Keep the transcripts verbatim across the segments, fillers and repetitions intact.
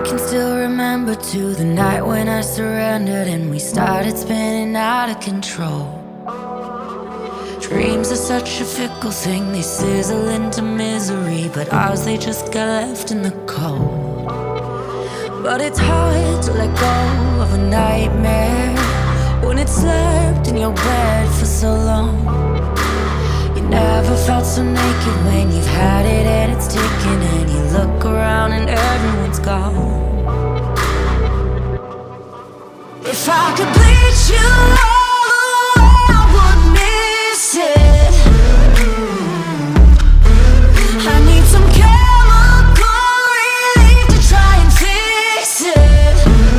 can still remember to the night when I surrendered and we started spinning out of control. Dreams are such a fickle thing, they sizzle into misery, but ours, they just got left in the cold. But it's hard to let go of a nightmare when it's slept in your bed for so long. You never felt so naked when you've had it and it's ticking, and you look around and everyone's gone. If I could bleach you all away, I would miss it. I need some chemical relief to try and fix it.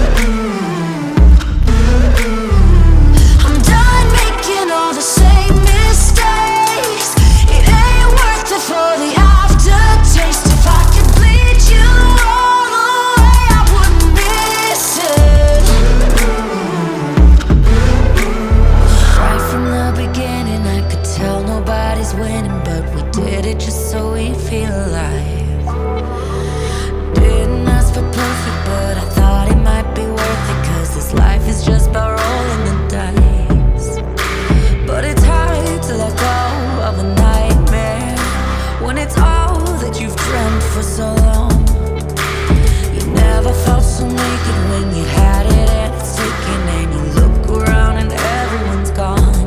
I'm done making all the same mistakes. It ain't worth it for the aftertaste. If I could bleed you all away, I wouldn't miss it. Right from the beginning, I could tell nobody's winning, but we did it just so we'd feel alive. Didn't ask for perfect, but I thought it might be worth it, 'cause this life is just about rolling the dice. But it's hard to let go of a nightmare when it's all that you've dreamt for so long. You never felt so naked when you had it and it's taken, and you look around and everyone's gone.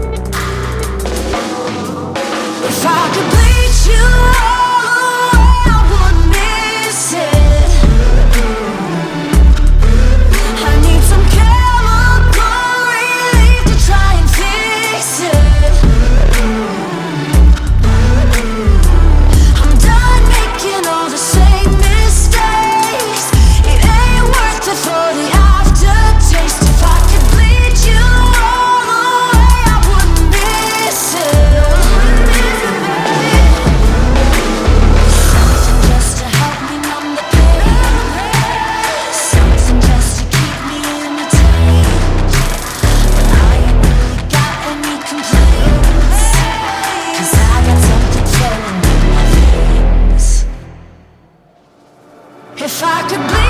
If I could bleach you all away, I wouldn't miss it. I need some chemical relief to try and fix it. I'm done making all the same mistakes. It ain't worth it for the aftertaste. If I could bleed you all away, I wouldn't miss it. Something just to help me numb the pain. Something just to keep me entertained. But I ain't really got any complaints, 'cause I got something flowing in my veins. If I could bleed